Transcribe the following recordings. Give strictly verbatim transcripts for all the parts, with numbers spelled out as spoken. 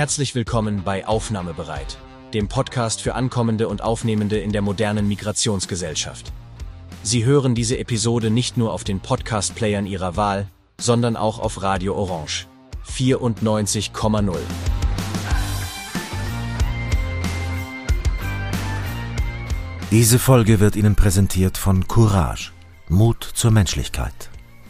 Herzlich willkommen bei Aufnahmebereit, dem Podcast für Ankommende und Aufnehmende in der modernen Migrationsgesellschaft. Sie hören diese Episode nicht nur auf den Podcast-Playern Ihrer Wahl, sondern auch auf Radio Orange vierundneunzig Komma null. Diese Folge wird Ihnen präsentiert von Courage, Mut zur Menschlichkeit.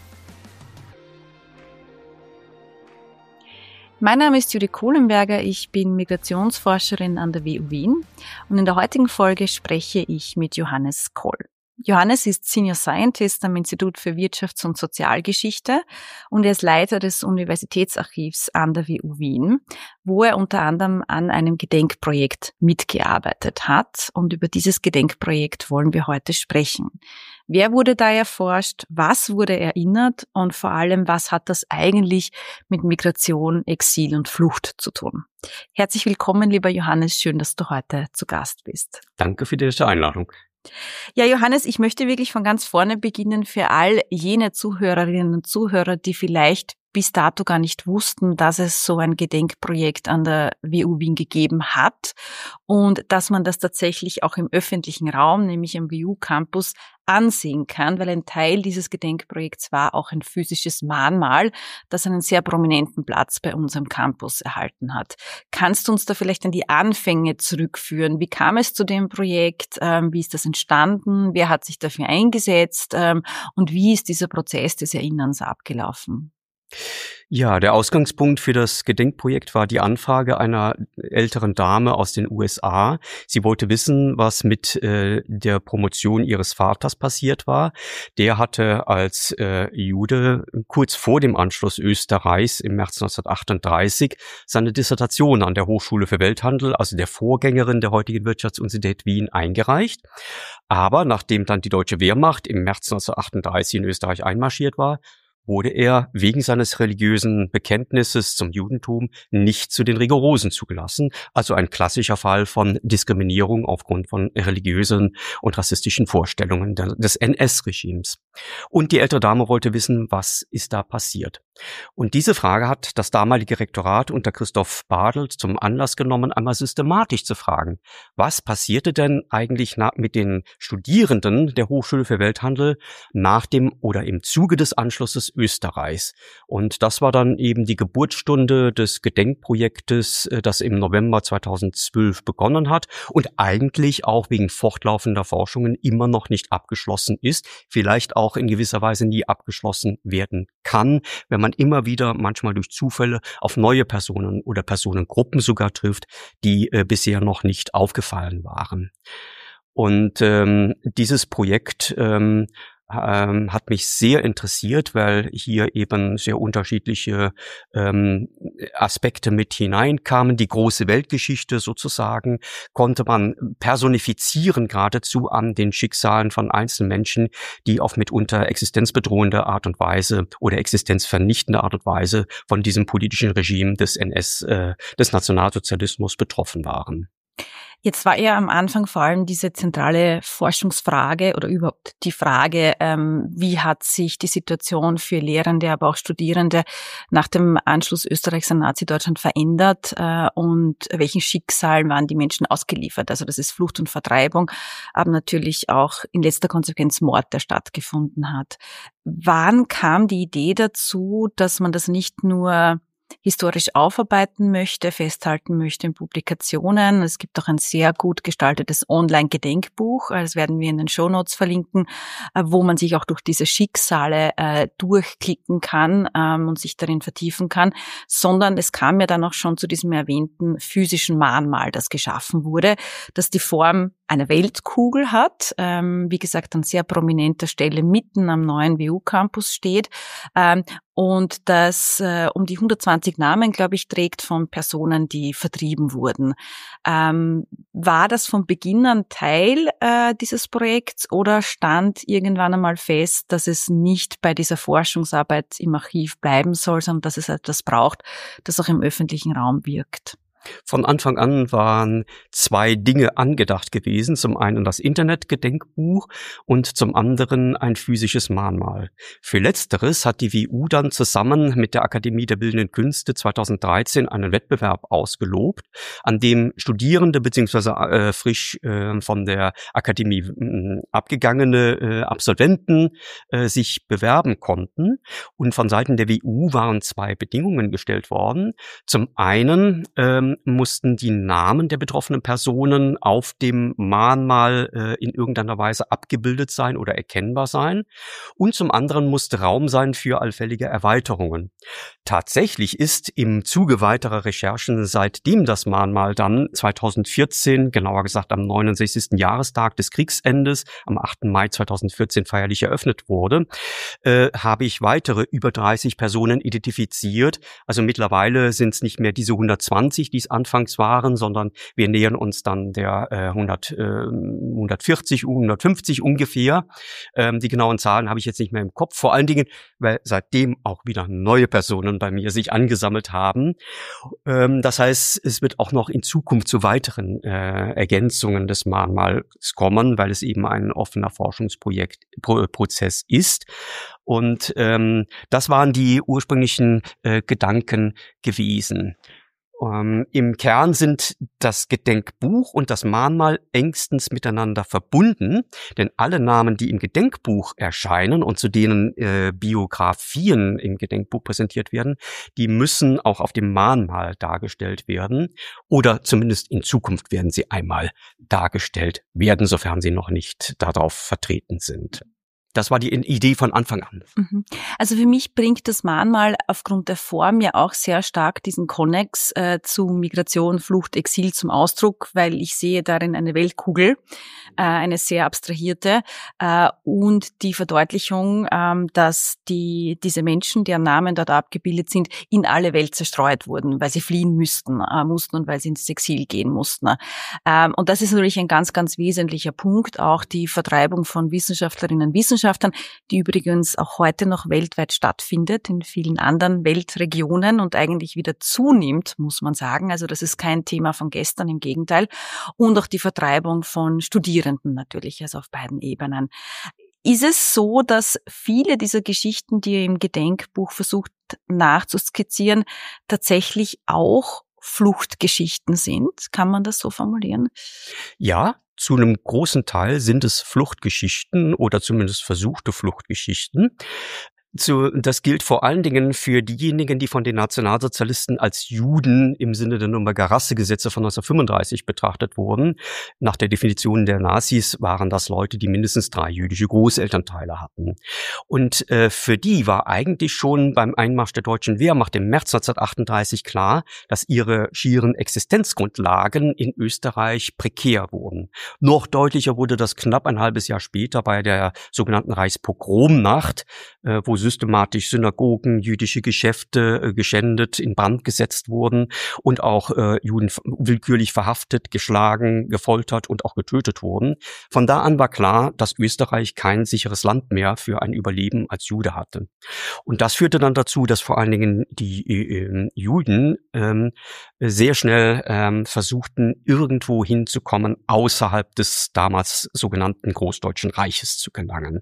Mein Name ist Judith Kohlenberger, ich bin Migrationsforscherin an der W U Wien und in der heutigen Folge spreche ich mit Johannes Koll. Johannes ist Senior Scientist am Institut für Wirtschafts- und Sozialgeschichte und er ist Leiter des Universitätsarchivs an der W U Wien, wo er unter anderem an einem Gedenkprojekt mitgearbeitet hat. Und über dieses Gedenkprojekt wollen wir heute sprechen. Wer wurde da erforscht? Was wurde erinnert? Und vor allem, was hat das eigentlich mit Migration, Exil und Flucht zu tun? Herzlich willkommen, lieber Johannes. Schön, dass du heute zu Gast bist. Danke für diese Einladung. Ja, Johannes, ich möchte wirklich von ganz vorne beginnen für all jene Zuhörerinnen und Zuhörer, die vielleicht bis dato gar nicht wussten, dass es so ein Gedenkprojekt an der W U Wien gegeben hat und dass man das tatsächlich auch im öffentlichen Raum, nämlich am W U-Campus, ansehen kann, weil ein Teil dieses Gedenkprojekts war auch ein physisches Mahnmal, das einen sehr prominenten Platz bei unserem Campus erhalten hat. Kannst du uns da vielleicht an die Anfänge zurückführen? Wie kam es zu dem Projekt? Ähm, wie ist das entstanden? Wer hat sich dafür eingesetzt? Ähm, und wie ist dieser Prozess des Erinnerns abgelaufen? Ja, der Ausgangspunkt für das Gedenkprojekt war die Anfrage einer älteren Dame aus den U S A. Sie wollte wissen, was mit äh, der Promotion ihres Vaters passiert war. Der hatte als äh, Jude kurz vor dem Anschluss Österreichs im März neunzehnhundertachtunddreißig seine Dissertation an der Hochschule für Welthandel, also der Vorgängerin der heutigen Wirtschaftsuniversität Wien, eingereicht. Aber nachdem dann die deutsche Wehrmacht im März neunzehnhundertachtunddreißig in Österreich einmarschiert war, wurde er wegen seines religiösen Bekenntnisses zum Judentum nicht zu den Rigorosen zugelassen, also ein klassischer Fall von Diskriminierung aufgrund von religiösen und rassistischen Vorstellungen des N S-Regimes. Und die ältere Dame wollte wissen, was ist da passiert. Und diese Frage hat das damalige Rektorat unter Christoph Bartelt zum Anlass genommen, einmal systematisch zu fragen, was passierte denn eigentlich mit den Studierenden der Hochschule für Welthandel nach dem oder im Zuge des Anschlusses Österreichs. Und das war dann eben die Geburtsstunde des Gedenkprojektes, das im November zweitausendzwölf begonnen hat und eigentlich auch wegen fortlaufender Forschungen immer noch nicht abgeschlossen ist, vielleicht auch in gewisser Weise nie abgeschlossen werden kann, wenn man immer wieder manchmal durch Zufälle auf neue Personen oder Personengruppen sogar trifft, die äh, bisher noch nicht aufgefallen waren. Und ähm, dieses Projekt ähm, ähm, hat mich sehr interessiert, weil hier eben sehr unterschiedliche ähm, Aspekte mit hineinkamen. Die große Weltgeschichte sozusagen konnte man personifizieren geradezu an den Schicksalen von einzelnen Menschen, die auf mitunter existenzbedrohende Art und Weise oder existenzvernichtende Art und Weise von diesem politischen Regime des N S, äh, des Nationalsozialismus betroffen waren. Jetzt war ja am Anfang vor allem diese zentrale Forschungsfrage oder überhaupt die Frage, ähm, wie hat sich die Situation für Lehrende, aber auch Studierende nach dem Anschluss Österreichs an Nazi-Deutschland verändert äh, und welchen Schicksalen waren die Menschen ausgeliefert? Also das ist Flucht und Vertreibung, aber natürlich auch in letzter Konsequenz Mord, der stattgefunden hat. Wann kam die Idee dazu, dass man das nicht nur historisch aufarbeiten möchte, festhalten möchte in Publikationen? Es gibt auch ein sehr gut gestaltetes Online-Gedenkbuch, das werden wir in den Shownotes verlinken, wo man sich auch durch diese Schicksale äh, durchklicken kann ähm, und sich darin vertiefen kann, sondern es kam ja dann auch schon zu diesem erwähnten physischen Mahnmal, das geschaffen wurde, das die Form einer Weltkugel hat, ähm, wie gesagt an sehr prominenter Stelle mitten am neuen W U-Campus steht, ähm, und das äh, um die hundertzwanzig Namen, glaube ich, trägt von Personen, die vertrieben wurden. Ähm, war das von Beginn an Teil äh, dieses Projekts oder stand irgendwann einmal fest, dass es nicht bei dieser Forschungsarbeit im Archiv bleiben soll, sondern dass es etwas braucht, das auch im öffentlichen Raum wirkt? Von Anfang an waren zwei Dinge angedacht gewesen. Zum einen das Internetgedenkbuch und zum anderen ein physisches Mahnmal. Für Letzteres hat die W U dann zusammen mit der Akademie der Bildenden Künste zweitausenddreizehn einen Wettbewerb ausgelobt, an dem Studierende bzw. Äh, frisch äh, von der Akademie äh, abgegangene äh, Absolventen äh, sich bewerben konnten. Und von Seiten der W U waren zwei Bedingungen gestellt worden. Zum einen ähm, mussten die Namen der betroffenen Personen auf dem Mahnmal äh, in irgendeiner Weise abgebildet sein oder erkennbar sein. Und zum anderen musste Raum sein für allfällige Erweiterungen. Tatsächlich ist im Zuge weiterer Recherchen, seitdem das Mahnmal dann zweitausendvierzehn, genauer gesagt am neunundsechzigsten Jahrestag des Kriegsendes, am achten Mai zweitausendvierzehn feierlich eröffnet wurde, äh, habe ich weitere über dreißig Personen identifiziert. Also mittlerweile sind es nicht mehr diese hundertzwanzig, die es anfangs waren, sondern wir nähern uns dann der äh, hundert, äh, hundertvierzig, hundertfünfzig ungefähr. Ähm, die genauen Zahlen habe ich jetzt nicht mehr im Kopf. Vor allen Dingen, weil seitdem auch wieder neue Personen bei mir sich angesammelt haben. Ähm, das heißt, es wird auch noch in Zukunft zu weiteren äh, Ergänzungen des Mahnmals kommen, weil es eben ein offener Forschungsprojekt Pro, Prozess ist. Und ähm, das waren die ursprünglichen äh, Gedanken gewesen. Ähm, Im Kern sind das Gedenkbuch und das Mahnmal engstens miteinander verbunden, denn alle Namen, die im Gedenkbuch erscheinen und zu denen äh, Biografien im Gedenkbuch präsentiert werden, die müssen auch auf dem Mahnmal dargestellt werden oder zumindest in Zukunft werden sie einmal dargestellt werden, sofern sie noch nicht darauf vertreten sind. Das war die Idee von Anfang an. Also für mich bringt das Mahnmal aufgrund der Form ja auch sehr stark diesen Konnex äh, zu Migration, Flucht, Exil zum Ausdruck, weil ich sehe darin eine Weltkugel, äh, eine sehr abstrahierte äh, und die Verdeutlichung, äh, dass die diese Menschen, deren Namen dort abgebildet sind, in alle Welt zerstreut wurden, weil sie fliehen müssten, äh, mussten und weil sie ins Exil gehen mussten. Ähm, und das ist natürlich ein ganz, ganz wesentlicher Punkt, auch die Vertreibung von Wissenschaftlerinnen und Wissenschaftlern, die übrigens auch heute noch weltweit stattfindet, in vielen anderen Weltregionen und eigentlich wieder zunimmt, muss man sagen. Also das ist kein Thema von gestern, im Gegenteil. Und auch die Vertreibung von Studierenden natürlich, also auf beiden Ebenen. Ist es so, dass viele dieser Geschichten, die ihr im Gedenkbuch versucht nachzuskizzieren, tatsächlich auch Fluchtgeschichten sind? Kann man das so formulieren? Ja. Zu einem großen Teil sind es Fluchtgeschichten oder zumindest versuchte Fluchtgeschichten. So, das gilt vor allen Dingen für diejenigen, die von den Nationalsozialisten als Juden im Sinne der Nürnberger Rassegesetze von neunzehnhundertfünfunddreißig betrachtet wurden. Nach der Definition der Nazis waren das Leute, die mindestens drei jüdische Großelternteile hatten. Und äh, für die war eigentlich schon beim Einmarsch der deutschen Wehrmacht im März neunzehnhundertachtunddreißig klar, dass ihre schieren Existenzgrundlagen in Österreich prekär wurden. Noch deutlicher wurde das knapp ein halbes Jahr später bei der sogenannten Reichspogromnacht, äh, wo systematisch Synagogen, jüdische Geschäfte äh, geschändet, in Brand gesetzt wurden und auch äh, Juden willkürlich verhaftet, geschlagen, gefoltert und auch getötet wurden. Von da an war klar, dass Österreich kein sicheres Land mehr für ein Überleben als Jude hatte. Und das führte dann dazu, dass vor allen Dingen die äh, Juden ähm, sehr schnell ähm, versuchten, irgendwo hinzukommen, außerhalb des damals sogenannten Großdeutschen Reiches zu gelangen.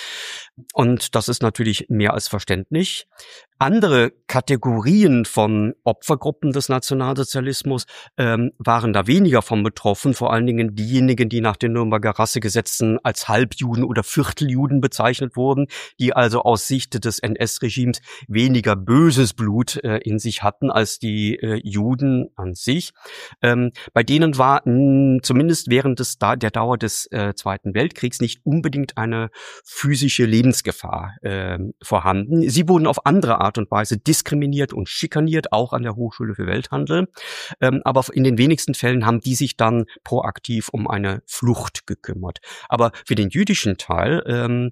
Und das ist natürlich mehr als verständlich. Andere Kategorien von Opfergruppen des Nationalsozialismus ähm, waren da weniger von betroffen, vor allen Dingen diejenigen, die nach den Nürnberger Rassegesetzen als Halbjuden oder Vierteljuden bezeichnet wurden, die also aus Sicht des N S-Regimes weniger böses Blut äh, in sich hatten als die äh, Juden an sich. Ähm, bei denen war mh, zumindest während des, der Dauer des äh, Zweiten Weltkriegs nicht unbedingt eine physische Lebensgefahr äh, vorhanden. Sie wurden auf andere Art und Weise diskriminiert und schikaniert, auch an der Hochschule für Welthandel. Ähm, aber in den wenigsten Fällen haben die sich dann proaktiv um eine Flucht gekümmert. Aber für den jüdischen Teil ähm,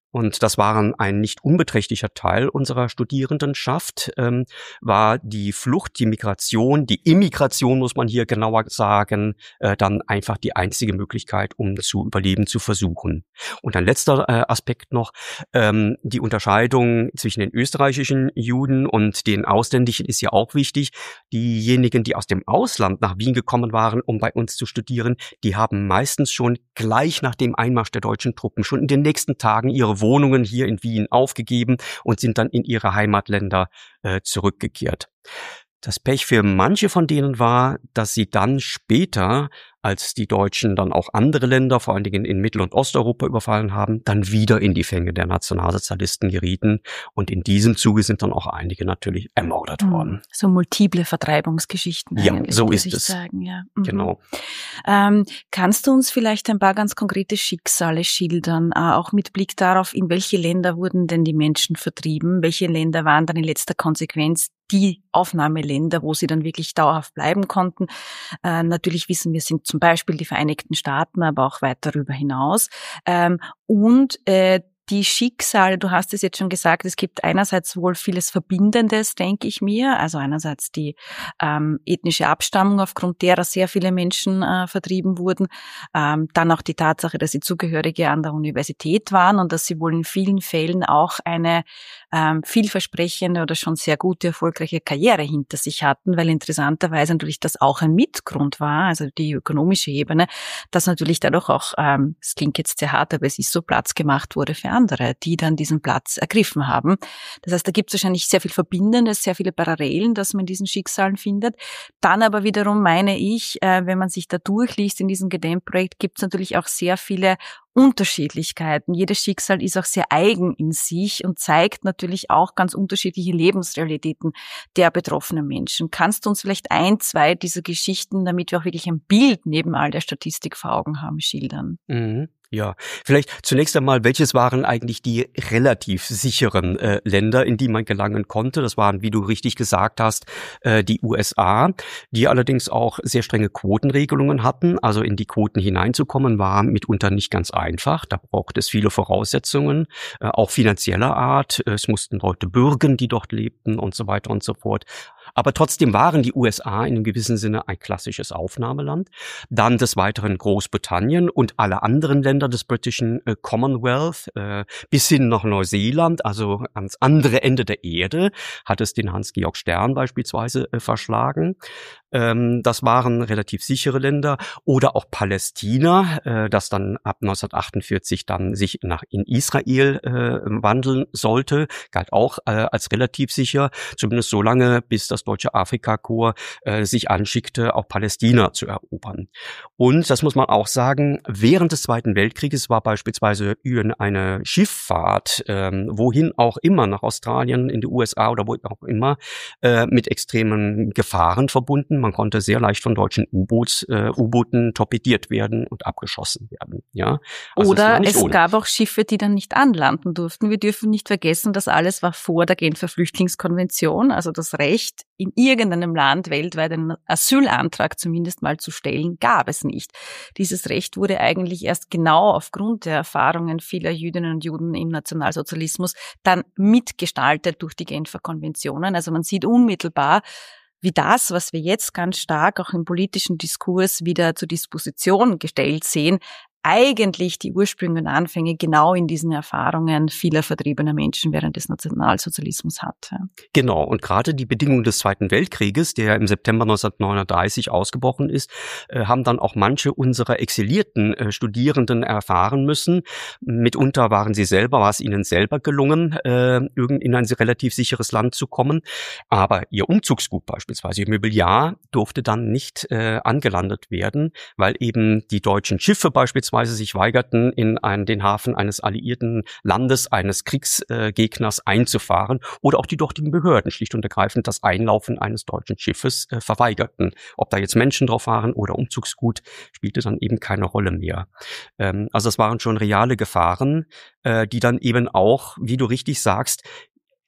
und das waren ein nicht unbeträchtlicher Teil unserer Studierendenschaft, ähm, war die Flucht, die Migration, die Immigration, muss man hier genauer sagen, äh, dann einfach die einzige Möglichkeit, um zu überleben, zu versuchen. Und ein letzter äh, Aspekt noch, ähm, die Unterscheidung zwischen den österreichischen Juden und den ausländischen ist ja auch wichtig. Diejenigen, die aus dem Ausland nach Wien gekommen waren, um bei uns zu studieren, die haben meistens schon gleich nach dem Einmarsch der deutschen Truppen schon in den nächsten Tagen ihre Wohnungen hier in Wien aufgegeben und sind dann in ihre Heimatländer äh, zurückgekehrt. Das Pech für manche von denen war, dass sie dann später, als die Deutschen dann auch andere Länder, vor allen Dingen in Mittel- und Osteuropa überfallen haben, dann wieder in die Fänge der Nationalsozialisten gerieten. Und in diesem Zuge sind dann auch einige natürlich ermordet worden. So multiple Vertreibungsgeschichten. Ja, so ist es. Sagen, ja. Mhm. Genau. Ähm, kannst du uns vielleicht ein paar ganz konkrete Schicksale schildern, äh, auch mit Blick darauf, in welche Länder wurden denn die Menschen vertrieben? Welche Länder waren dann in letzter Konsequenz die Aufnahmeländer, wo sie dann wirklich dauerhaft bleiben konnten? Äh, natürlich wissen wir, sind zum Beispiel die Vereinigten Staaten, aber auch weit darüber hinaus. Ähm, und äh, die Schicksale, du hast es jetzt schon gesagt, es gibt einerseits wohl vieles Verbindendes, denke ich mir. Also einerseits die ähm, ethnische Abstammung, aufgrund derer sehr viele Menschen äh, vertrieben wurden. Ähm, dann auch die Tatsache, dass sie Zugehörige an der Universität waren und dass sie wohl in vielen Fällen auch eine ähm, vielversprechende oder schon sehr gute, erfolgreiche Karriere hinter sich hatten, weil interessanterweise natürlich das auch ein Mitgrund war, also die ökonomische Ebene, dass natürlich dadurch auch, ähm, es klingt jetzt sehr hart, aber es ist so, Platz gemacht wurde für andere, die dann diesen Platz ergriffen haben. Das heißt, da gibt es wahrscheinlich sehr viel Verbindendes, sehr viele Parallelen, dass man in diesen Schicksalen findet. Dann aber wiederum meine ich, äh, wenn man sich da durchliest in diesem Gedenkprojekt, gibt es natürlich auch sehr viele Unterschiedlichkeiten. Jedes Schicksal ist auch sehr eigen in sich und zeigt natürlich auch ganz unterschiedliche Lebensrealitäten der betroffenen Menschen. Kannst du uns vielleicht ein, zwei dieser Geschichten, damit wir auch wirklich ein Bild neben all der Statistik vor Augen haben, schildern? Mhm. Ja, vielleicht zunächst einmal, welches waren eigentlich die relativ sicheren äh, Länder, in die man gelangen konnte? Das waren, wie du richtig gesagt hast, äh, die U S A, die allerdings auch sehr strenge Quotenregelungen hatten. Also in die Quoten hineinzukommen war mitunter nicht ganz einfach. Da braucht es viele Voraussetzungen, äh, auch finanzieller Art. Es mussten Leute bürgen, die dort lebten und so weiter und so fort. Aber trotzdem waren die U S A in einem gewissen Sinne ein klassisches Aufnahmeland. Dann des Weiteren Großbritannien und alle anderen Länder des britischen äh, Commonwealth, äh, bis hin nach Neuseeland, also ans andere Ende der Erde, hat es den Hans-Georg Stern beispielsweise äh, verschlagen. Ähm, das waren relativ sichere Länder. Oder auch Palästina, äh, das dann ab neunzehnhundertachtundvierzig dann sich nach in Israel äh, wandeln sollte, galt auch äh, als relativ sicher, zumindest so lange, bis das Deutsche Afrikakorps äh, sich anschickte, auch Palästina zu erobern. Und, das muss man auch sagen, während des Zweiten Weltkrieges war beispielsweise eine Schifffahrt, ähm, wohin auch immer, nach Australien, in die U S A oder wo auch immer, äh, mit extremen Gefahren verbunden. Man konnte sehr leicht von deutschen U-Boots, äh, U-Booten torpediert werden und abgeschossen werden. Ja? Also oder es, es gab auch Schiffe, die dann nicht anlanden durften. Wir dürfen nicht vergessen, das alles war vor der Genfer Flüchtlingskonvention, also das Recht, in irgendeinem Land weltweit einen Asylantrag zumindest mal zu stellen, gab es nicht. Dieses Recht wurde eigentlich erst genau aufgrund der Erfahrungen vieler Jüdinnen und Juden im Nationalsozialismus dann mitgestaltet durch die Genfer Konventionen. Also man sieht unmittelbar, wie das, was wir jetzt ganz stark auch im politischen Diskurs wieder zur Disposition gestellt sehen, eigentlich die Ursprünge und Anfänge genau in diesen Erfahrungen vieler vertriebener Menschen während des Nationalsozialismus hat. Genau, und gerade die Bedingungen des Zweiten Weltkrieges, der im September neunzehnhundertneununddreißig ausgebrochen ist, haben dann auch manche unserer exilierten Studierenden erfahren müssen. Mitunter waren sie selber, war es ihnen selber gelungen, in ein relativ sicheres Land zu kommen. Aber ihr Umzugsgut beispielsweise, ihr Mobiliar, durfte dann nicht angelandet werden, weil eben die deutschen Schiffe beispielsweise sich weigerten, in einen, den Hafen eines alliierten Landes, eines Kriegsgegners äh, einzufahren, oder auch die dortigen Behörden schlicht und ergreifend das Einlaufen eines deutschen Schiffes äh, verweigerten. Ob da jetzt Menschen drauf waren oder Umzugsgut, spielte dann eben keine Rolle mehr. Ähm, also es waren schon reale Gefahren, äh, die dann eben auch, wie du richtig sagst,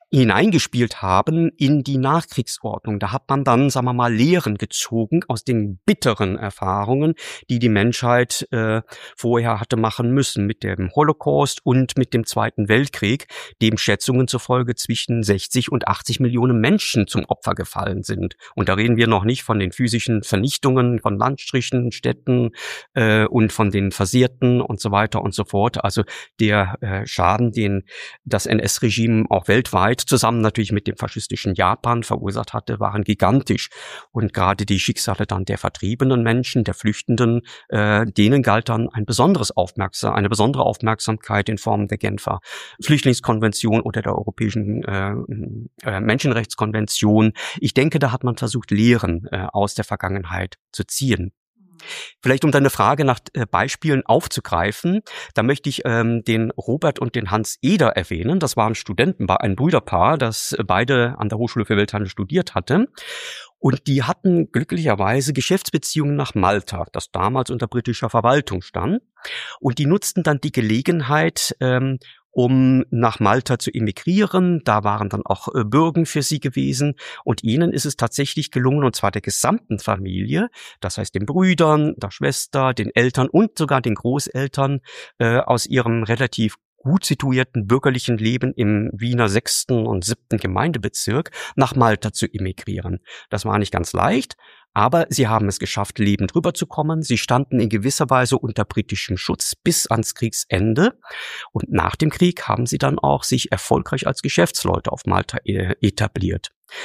hineingespielt haben in die Nachkriegsordnung. Da hat man dann, sagen wir mal, Lehren gezogen aus den bitteren Erfahrungen, die die Menschheit äh, vorher hatte machen müssen mit dem Holocaust und mit dem Zweiten Weltkrieg, dem Schätzungen zufolge zwischen sechzig und achtzig Millionen Menschen zum Opfer gefallen sind. Und da reden wir noch nicht von den physischen Vernichtungen von Landstrichen, Städten äh, und von den Versehrten und so weiter und so fort. Also der äh, Schaden, den das N S-Regime auch weltweit zusammen natürlich mit dem faschistischen Japan verursacht hatte, waren gigantisch. Und gerade die Schicksale dann der vertriebenen Menschen, der Flüchtenden, äh, denen galt dann ein besonderes Aufmerksam, eine besondere Aufmerksamkeit in Form der Genfer Flüchtlingskonvention oder der Europäischen äh, äh, Menschenrechtskonvention. Ich denke, da hat man versucht, Lehren äh, aus der Vergangenheit zu ziehen. Vielleicht um deine Frage nach äh, Beispielen aufzugreifen, da möchte ich ähm, den Robert und den Hans Eder erwähnen. Das waren Studenten, ein Brüderpaar, das beide an der Hochschule für Welthandel studiert hatte. Und die hatten glücklicherweise Geschäftsbeziehungen nach Malta, das damals unter britischer Verwaltung stand. Und die nutzten dann die Gelegenheit, ähm, um nach Malta zu emigrieren. Da waren dann auch äh, Bürgen für sie gewesen. Und ihnen ist es tatsächlich gelungen, und zwar der gesamten Familie, das heißt den Brüdern, der Schwester, den Eltern und sogar den Großeltern, äh, aus ihrem relativ gut situierten bürgerlichen Leben im Wiener sechsten und siebten Gemeindebezirk nach Malta zu emigrieren. Das war nicht ganz leicht, aber sie haben es geschafft, lebend rüberzukommen. Sie standen in gewisser Weise unter britischem Schutz bis ans Kriegsende. Und nach dem Krieg haben sie dann auch sich erfolgreich als Geschäftsleute auf Malta etabliert.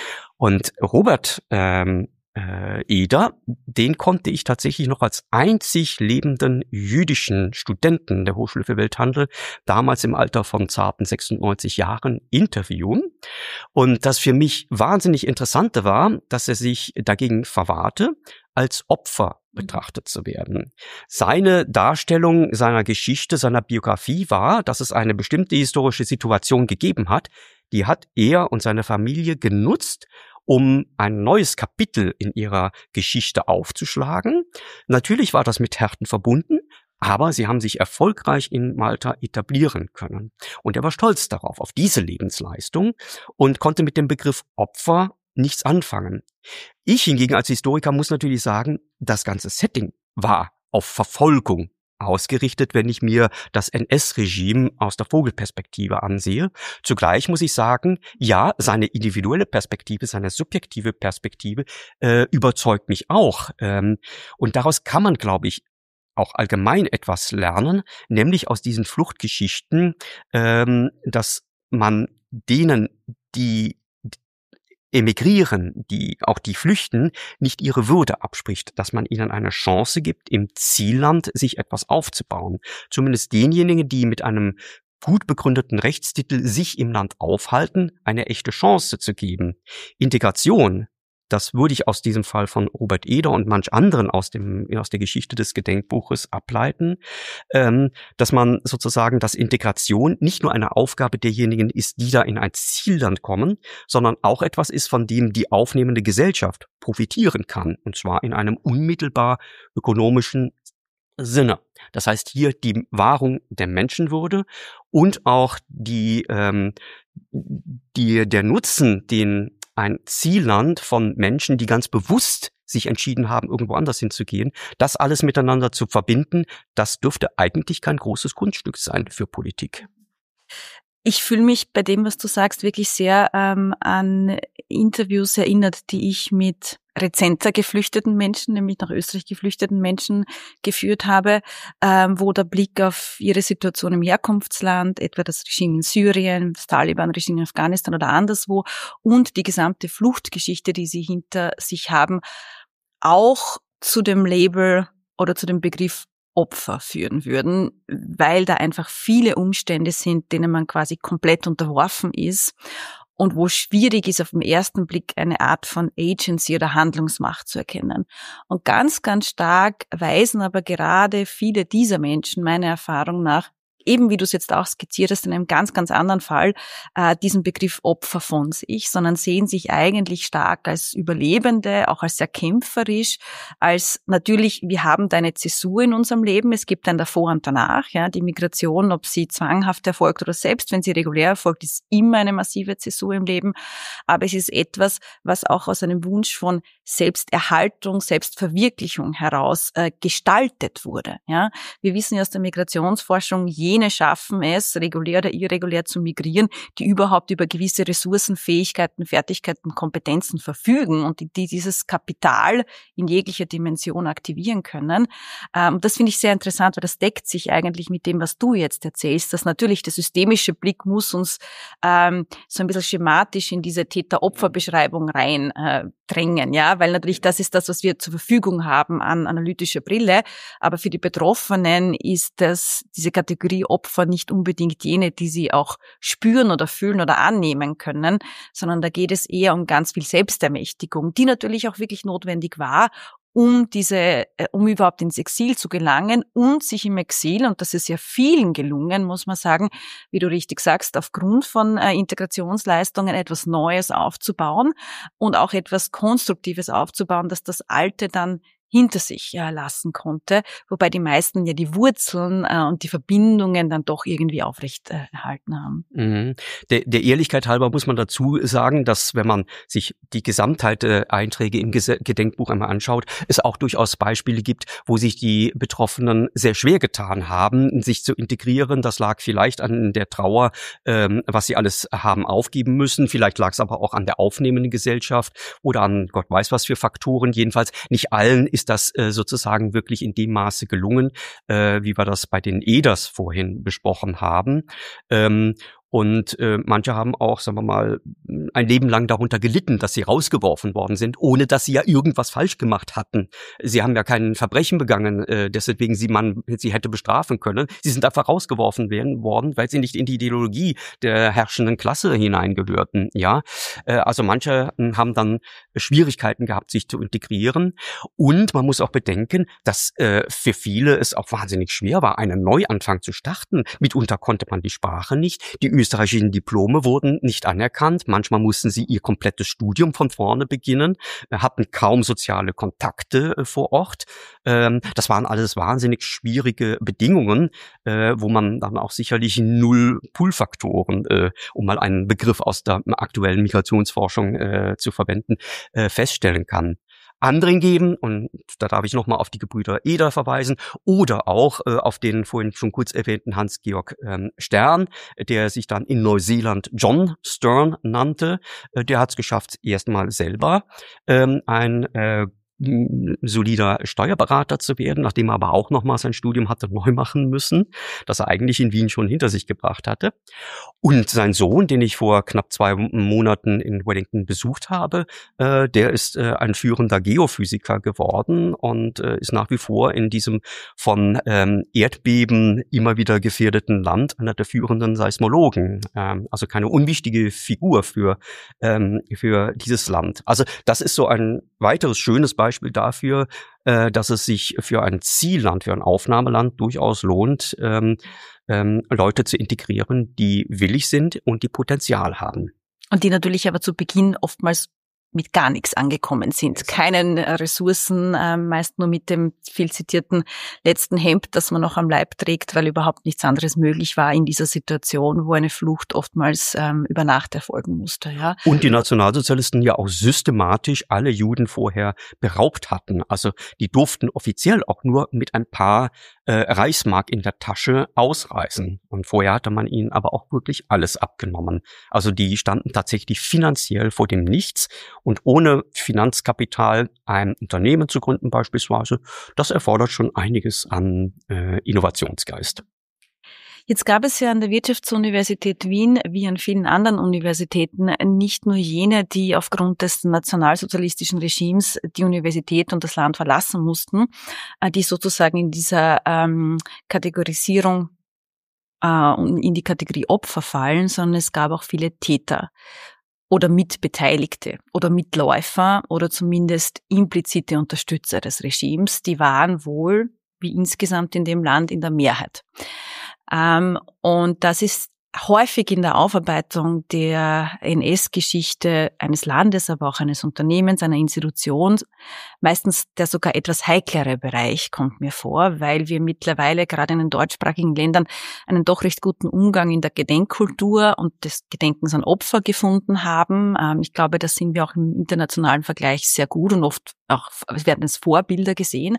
Und Robert ähm, Äh, Eder, den konnte ich tatsächlich noch als einzig lebenden jüdischen Studenten der Hochschule für Welthandel damals im Alter von zarten sechsundneunzig Jahren interviewen. Und das für mich wahnsinnig Interessante war, dass er sich dagegen verwahrte, als Opfer betrachtet zu werden. Seine Darstellung seiner Geschichte, seiner Biografie war, dass es eine bestimmte historische Situation gegeben hat, die hat er und seine Familie genutzt, um ein neues Kapitel in ihrer Geschichte aufzuschlagen. Natürlich war das mit Härten verbunden, aber sie haben sich erfolgreich in Malta etablieren können. Und er war stolz darauf, auf diese Lebensleistung und konnte mit dem Begriff Opfer nichts anfangen. Ich hingegen als Historiker muss natürlich sagen, das ganze Setting war auf Verfolgung ausgerichtet, wenn ich mir das N S-Regime aus der Vogelperspektive ansehe. Zugleich muss ich sagen, ja, seine individuelle Perspektive, seine subjektive Perspektive äh, überzeugt mich auch. Ähm, und daraus kann man, glaube ich, auch allgemein etwas lernen, nämlich aus diesen Fluchtgeschichten, ähm, dass man denen, die emigrieren, die auch die flüchten, nicht ihre Würde abspricht, dass man ihnen eine Chance gibt, im Zielland sich etwas aufzubauen. Zumindest denjenigen, die mit einem gut begründeten Rechtstitel sich im Land aufhalten, eine echte Chance zu geben. Integration, das würde ich aus diesem Fall von Robert Eder und manch anderen aus dem aus der Geschichte des Gedenkbuches ableiten, ähm, dass man sozusagen, dass Integration nicht nur eine Aufgabe derjenigen ist, die da in ein Zielland kommen, sondern auch etwas ist, von dem die aufnehmende Gesellschaft profitieren kann, und zwar in einem unmittelbar ökonomischen Sinne. Das heißt hier die Wahrung der Menschenwürde und auch die ähm, die der Nutzen, den ein Zielland von Menschen, die ganz bewusst sich entschieden haben, irgendwo anders hinzugehen, das alles miteinander zu verbinden, das dürfte eigentlich kein großes Kunststück sein für Politik. Ich fühle mich bei dem, was du sagst, wirklich sehr ähm, an Interviews erinnert, die ich mit rezenter geflüchteten Menschen, nämlich nach Österreich geflüchteten Menschen geführt habe, ähm, wo der Blick auf ihre Situation im Herkunftsland, etwa das Regime in Syrien, das Taliban-Regime in Afghanistan oder anderswo und die gesamte Fluchtgeschichte, die sie hinter sich haben, auch zu dem Label oder zu dem Begriff Opfer führen würden, weil da einfach viele Umstände sind, denen man quasi komplett unterworfen ist und wo schwierig ist, auf den ersten Blick eine Art von Agency oder Handlungsmacht zu erkennen. Und ganz, ganz stark weisen aber gerade viele dieser Menschen meiner Erfahrung nach eben wie du es jetzt auch skizziert hast, in einem ganz, ganz anderen Fall, äh, diesen Begriff Opfer von sich, sondern sehen sich eigentlich stark als Überlebende, auch als sehr kämpferisch, als natürlich, wir haben da eine Zäsur in unserem Leben, es gibt ein Davor und Danach, ja, die Migration, ob sie zwanghaft erfolgt oder selbst, wenn sie regulär erfolgt, ist immer eine massive Zäsur im Leben, aber es ist etwas, was auch aus einem Wunsch von Selbsterhaltung, Selbstverwirklichung heraus äh, gestaltet wurde, ja. Wir wissen ja aus der Migrationsforschung, jene schaffen es, regulär oder irregulär zu migrieren, die überhaupt über gewisse Ressourcen, Fähigkeiten, Fertigkeiten, Kompetenzen verfügen und die, die dieses Kapital in jeglicher Dimension aktivieren können. Ähm, das finde ich sehr interessant, weil das deckt sich eigentlich mit dem, was du jetzt erzählst, dass natürlich der systemische Blick muss uns ähm, so ein bisschen schematisch in diese Täter-Opfer-Beschreibung rein äh, drängen, ja, weil natürlich das ist das, was wir zur Verfügung haben an analytischer Brille, aber für die Betroffenen ist das, diese Kategorie Opfer nicht unbedingt jene, die sie auch spüren oder fühlen oder annehmen können, sondern da geht es eher um ganz viel Selbstermächtigung, die natürlich auch wirklich notwendig war, um diese, um überhaupt ins Exil zu gelangen und sich im Exil, und das ist ja vielen gelungen, muss man sagen, wie du richtig sagst, aufgrund von äh, Integrationsleistungen etwas Neues aufzubauen und auch etwas Konstruktives aufzubauen, dass das Alte dann hinter sich äh, lassen konnte, wobei die meisten ja die Wurzeln äh, und die Verbindungen dann doch irgendwie aufrecht äh, erhalten haben. Mhm. Der, der Ehrlichkeit halber muss man dazu sagen, dass wenn man sich die Gesamtheit der Einträge im Ges- Gedenkbuch einmal anschaut, es auch durchaus Beispiele gibt, wo sich die Betroffenen sehr schwer getan haben, sich zu integrieren. Das lag vielleicht an der Trauer, ähm, was sie alles haben aufgeben müssen. Vielleicht lag es aber auch an der aufnehmenden Gesellschaft oder an Gott weiß was für Faktoren. Jedenfalls nicht allen ist das äh, sozusagen wirklich in dem Maße gelungen, äh, wie wir das bei den Eders vorhin besprochen haben. Ähm, Und äh, manche haben auch, sagen wir mal, ein Leben lang darunter gelitten, dass sie rausgeworfen worden sind, ohne dass sie ja irgendwas falsch gemacht hatten. Sie haben ja kein Verbrechen begangen, äh, deswegen sie man sie hätte bestrafen können. Sie sind einfach rausgeworfen werden, worden, weil sie nicht in die Ideologie der herrschenden Klasse hineingehörten. Ja, äh, also manche äh, haben dann Schwierigkeiten gehabt, sich zu integrieren. Und man muss auch bedenken, dass äh, für viele es auch wahnsinnig schwer war, einen Neuanfang zu starten. Mitunter konnte man die Sprache nicht. Die österreichischen Diplome wurden nicht anerkannt. Manchmal mussten sie ihr komplettes Studium von vorne beginnen, hatten kaum soziale Kontakte äh, vor Ort. Ähm, das waren alles wahnsinnig schwierige Bedingungen, äh, wo man dann auch sicherlich null Pull-Faktoren, äh, um mal einen Begriff aus der aktuellen Migrationsforschung äh, zu verwenden, äh, feststellen kann. Anderen geben, und da darf ich nochmal auf die Gebrüder Eder verweisen, oder auch äh, auf den vorhin schon kurz erwähnten Hans-Georg ähm, Stern, der sich dann in Neuseeland John Stern nannte. Äh, der hat es geschafft, erstmal selber ähm, ein äh, solider Steuerberater zu werden, nachdem er aber auch nochmal sein Studium hatte neu machen müssen, das er eigentlich in Wien schon hinter sich gebracht hatte. Und sein Sohn, den ich vor knapp zwei Monaten in Wellington besucht habe, äh, der ist äh, ein führender Geophysiker geworden und äh, ist nach wie vor in diesem von ähm, Erdbeben immer wieder gefährdeten Land einer der führenden Seismologen. Ähm, also keine unwichtige Figur für, ähm, für dieses Land. Also das ist so ein weiteres schönes Beispiel Beispiel dafür, äh, dass es sich für ein Zielland, für ein Aufnahmeland durchaus lohnt, ähm, ähm, Leute zu integrieren, die willig sind und die Potenzial haben. Und die natürlich aber zu Beginn oftmals mit gar nichts angekommen sind. Keinen Ressourcen, äh, meist nur mit dem viel zitierten letzten Hemd, das man noch am Leib trägt, weil überhaupt nichts anderes möglich war in dieser Situation, wo eine Flucht oftmals ähm, über Nacht erfolgen musste. Ja. Und die Nationalsozialisten ja auch systematisch alle Juden vorher beraubt hatten. Also die durften offiziell auch nur mit ein paar äh, Reichsmark in der Tasche ausreisen. Und vorher hatte man ihnen aber auch wirklich alles abgenommen. Also die standen tatsächlich finanziell vor dem Nichts. Und ohne Finanzkapital ein Unternehmen zu gründen beispielsweise, das erfordert schon einiges an äh, Innovationsgeist. Jetzt gab es ja an der Wirtschaftsuniversität Wien, wie an vielen anderen Universitäten, nicht nur jene, die aufgrund des nationalsozialistischen Regimes die Universität und das Land verlassen mussten, die sozusagen in dieser ähm, Kategorisierung äh, in die Kategorie Opfer fallen, sondern es gab auch viele Täter oder Mitbeteiligte oder Mitläufer oder zumindest implizite Unterstützer des Regimes, die waren wohl, wie insgesamt in dem Land, in der Mehrheit. Ähm, und das ist häufig in der Aufarbeitung der N S-Geschichte eines Landes, aber auch eines Unternehmens, einer Institution, meistens der sogar etwas heiklere Bereich kommt mir vor, weil wir mittlerweile gerade in den deutschsprachigen Ländern einen doch recht guten Umgang in der Gedenkkultur und des Gedenkens an Opfer gefunden haben. Ich glaube, da sind wir auch im internationalen Vergleich sehr gut und oft auch werden als Vorbilder gesehen.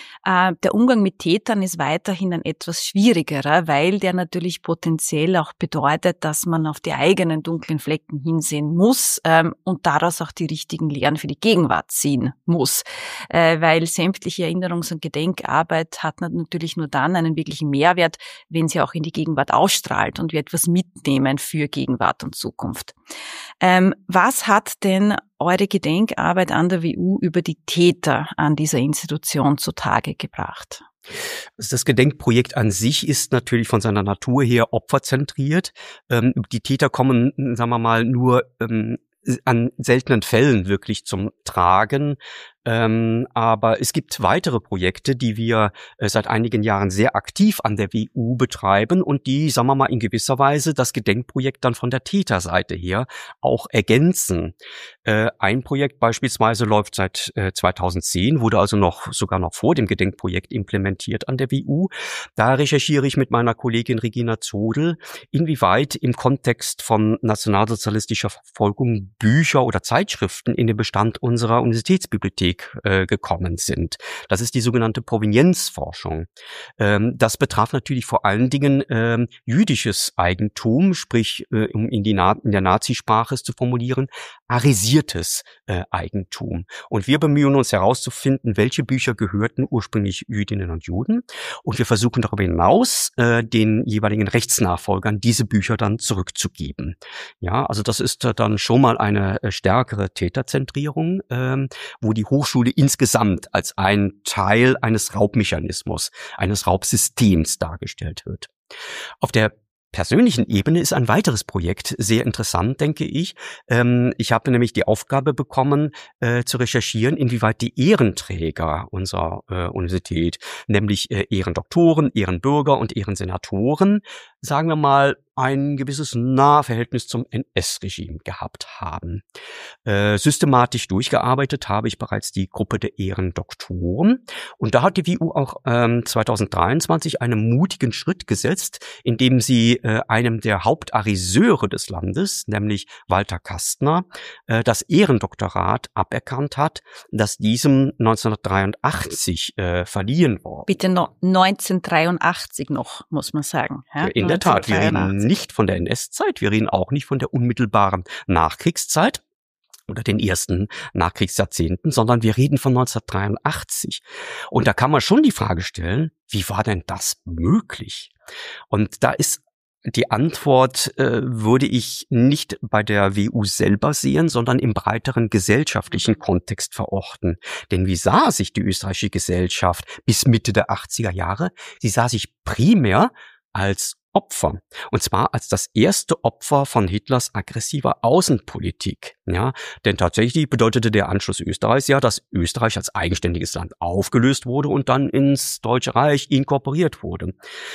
Der Umgang mit Tätern ist weiterhin ein etwas schwierigerer, weil der natürlich potenziell auch bedeutet, dass man auf die eigenen dunklen Flecken hinsehen muss ähm, und daraus auch die richtigen Lehren für die Gegenwart ziehen muss. Äh, weil sämtliche Erinnerungs- und Gedenkarbeit hat natürlich nur dann einen wirklichen Mehrwert, wenn sie auch in die Gegenwart ausstrahlt und wir etwas mitnehmen für Gegenwart und Zukunft. Ähm, was hat denn eure Gedenkarbeit an der W U über die Täter an dieser Institution zutage gebracht? Das Gedenkprojekt an sich ist natürlich von seiner Natur her opferzentriert. Ähm, die Täter kommen, sagen wir mal, nur ähm, an seltenen Fällen wirklich zum Tragen. Ähm, aber es gibt weitere Projekte, die wir äh, seit einigen Jahren sehr aktiv an der W U betreiben und die, sagen wir mal, in gewisser Weise das Gedenkprojekt dann von der Täterseite her auch ergänzen. Äh, ein Projekt beispielsweise läuft seit äh, zweitausendzehn, wurde also noch sogar noch vor dem Gedenkprojekt implementiert an der W U. Da recherchiere ich mit meiner Kollegin Regina Zodl, inwieweit im Kontext von nationalsozialistischer Verfolgung Bücher oder Zeitschriften in den Bestand unserer Universitätsbibliothek gekommen sind. Das ist die sogenannte Provenienzforschung. Ähm, das betraf natürlich vor allen Dingen ähm, jüdisches Eigentum, sprich, äh, um in, die Na- in der Nazisprache es zu formulieren, arisiertes äh, Eigentum. Und wir bemühen uns herauszufinden, welche Bücher gehörten ursprünglich Jüdinnen und Juden. Und wir versuchen darüber hinaus, äh, den jeweiligen Rechtsnachfolgern diese Bücher dann zurückzugeben. Ja, also das ist äh, dann schon mal eine äh, stärkere Täterzentrierung, ähm, wo die Hochschule insgesamt als ein Teil eines Raubmechanismus, eines Raubsystems dargestellt wird. Auf der persönlichen Ebene ist ein weiteres Projekt sehr interessant, denke ich. Ähm, ich habe nämlich die Aufgabe bekommen, äh, zu recherchieren, inwieweit die Ehrenträger unserer äh, Universität, nämlich äh, Ehrendoktoren, Ehrenbürger und Ehrensenatoren, sagen wir mal, ein gewisses Nahverhältnis zum N S-Regime gehabt haben. Äh, systematisch durchgearbeitet habe ich bereits die Gruppe der Ehrendoktoren. Und da hat die W U auch ähm, zweitausenddreiundzwanzig einen mutigen Schritt gesetzt, indem sie äh, einem der Hauptariseure des Landes, nämlich Walter Kastner, äh, das Ehrendoktorat aberkannt hat, das diesem neunzehnhundertdreiundachtzig äh, verliehen wurde. Bitte noch neunzehnhundertdreiundachtzig noch, muss man sagen. Ja, in der Tat, wir reden nicht von der N S-Zeit, wir reden auch nicht von der unmittelbaren Nachkriegszeit oder den ersten Nachkriegsjahrzehnten, sondern wir reden von neunzehnhundertdreiundachtzig. Und da kann man schon die Frage stellen, wie war denn das möglich? Und da ist die Antwort, äh, würde ich nicht bei der W U selber sehen, sondern im breiteren gesellschaftlichen Kontext verorten. Denn wie sah sich die österreichische Gesellschaft bis Mitte der achtziger Jahre? Sie sah sich primär als Opfer. Und zwar als das erste Opfer von Hitlers aggressiver Außenpolitik. Ja, denn tatsächlich bedeutete der Anschluss Österreichs ja, dass Österreich als eigenständiges Land aufgelöst wurde und dann ins Deutsche Reich inkorporiert wurde.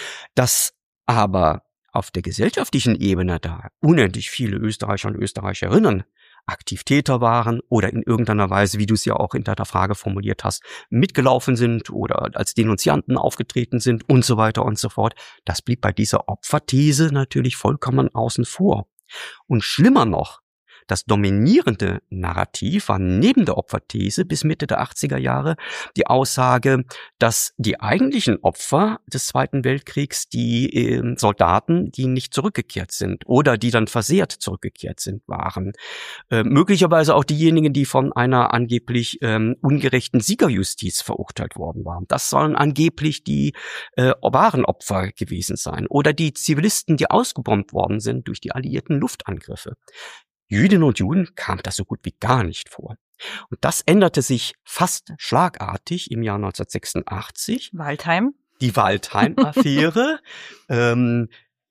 Dass aber auf der gesellschaftlichen Ebene da unendlich viele Österreicher und Österreicherinnen aktiv Täter waren oder in irgendeiner Weise, wie du es ja auch in deiner Frage formuliert hast, mitgelaufen sind oder als Denunzianten aufgetreten sind und so weiter und so fort. Das blieb bei dieser Opferthese natürlich vollkommen außen vor. Und schlimmer noch, das dominierende Narrativ war neben der Opferthese bis Mitte der achtziger Jahre die Aussage, dass die eigentlichen Opfer des Zweiten Weltkriegs die äh, Soldaten, die nicht zurückgekehrt sind oder die dann versehrt zurückgekehrt sind, waren. Äh, möglicherweise auch diejenigen, die von einer angeblich ähm, ungerechten Siegerjustiz verurteilt worden waren. Das sollen angeblich die äh, wahren Opfer gewesen sein. Oder die Zivilisten, die ausgebombt worden sind durch die alliierten Luftangriffe. Jüdinnen und Juden kam das so gut wie gar nicht vor. Und das änderte sich fast schlagartig im Jahr neunzehnhundertsechsundachtzig. Waldheim. Die Waldheim-Affäre. ähm,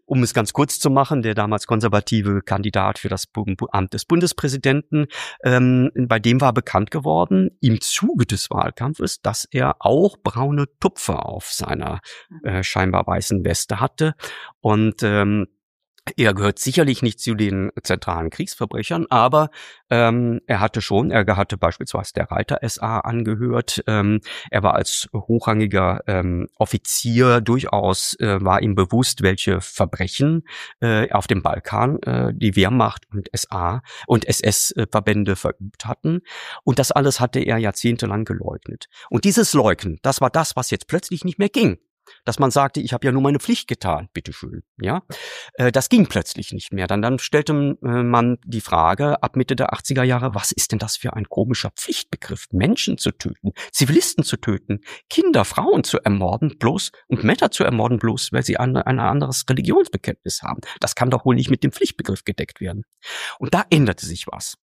um es ganz kurz zu machen, der damals konservative Kandidat für das Amt des Bundespräsidenten, ähm, bei dem war bekannt geworden, im Zuge des Wahlkampfes, dass er auch braune Tupfer auf seiner äh, scheinbar weißen Weste hatte. Und ähm, er gehört sicherlich nicht zu den zentralen Kriegsverbrechern, aber ähm, er hatte schon, er hatte beispielsweise der Reiter-S A angehört. Ähm, er war als hochrangiger ähm, Offizier durchaus, äh, war ihm bewusst, welche Verbrechen äh, auf dem Balkan äh, die Wehrmacht und S A und S S-Verbände verübt hatten. Und das alles hatte er jahrzehntelang geleugnet. Und dieses Leugnen, das war das, was jetzt plötzlich nicht mehr ging. Dass man sagte, ich habe ja nur meine Pflicht getan, bitteschön, ja. Äh, das ging plötzlich nicht mehr. Dann, dann stellte äh, man die Frage ab Mitte der achtziger Jahre, was ist denn das für ein komischer Pflichtbegriff? Menschen zu töten, Zivilisten zu töten, Kinder, Frauen zu ermorden, bloß und Männer zu ermorden, bloß weil sie ein, ein anderes Religionsbekenntnis haben. Das kann doch wohl nicht mit dem Pflichtbegriff gedeckt werden. Und da änderte sich was.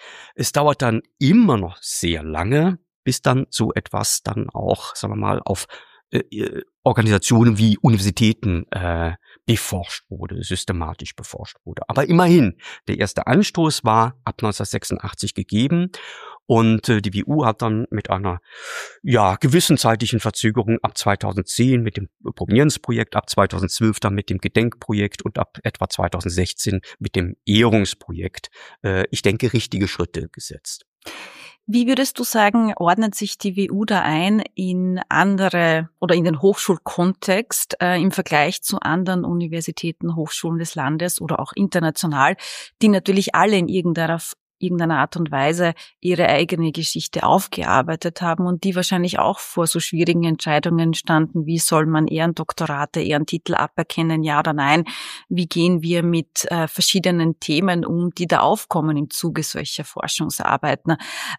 Es dauert dann immer noch sehr lange, bis dann so etwas dann auch, sagen wir mal, auf äh, Organisationen wie Universitäten äh, beforscht wurde, systematisch beforscht wurde. Aber immerhin, der erste Anstoß war ab neunzehnhundertsechsundachtzig gegeben und äh, die W U hat dann mit einer ja gewissen zeitlichen Verzögerung ab zweitausendzehn mit dem Provenienzprojekt, ab zweitausendzwölf dann mit dem Gedenkprojekt und ab etwa zweitausendsechzehn mit dem Ehrungsprojekt, äh, ich denke, richtige Schritte gesetzt. Wie würdest du sagen, ordnet sich die W U da ein in andere oder in den Hochschulkontext äh, im Vergleich zu anderen Universitäten, Hochschulen des Landes oder auch international, die natürlich alle in irgendeiner irgendeiner Art und Weise ihre eigene Geschichte aufgearbeitet haben und die wahrscheinlich auch vor so schwierigen Entscheidungen standen, wie soll man Ehrendoktorate, Ehrentitel aberkennen, ja oder nein, wie gehen wir mit äh, verschiedenen Themen um, die da aufkommen im Zuge solcher Forschungsarbeiten.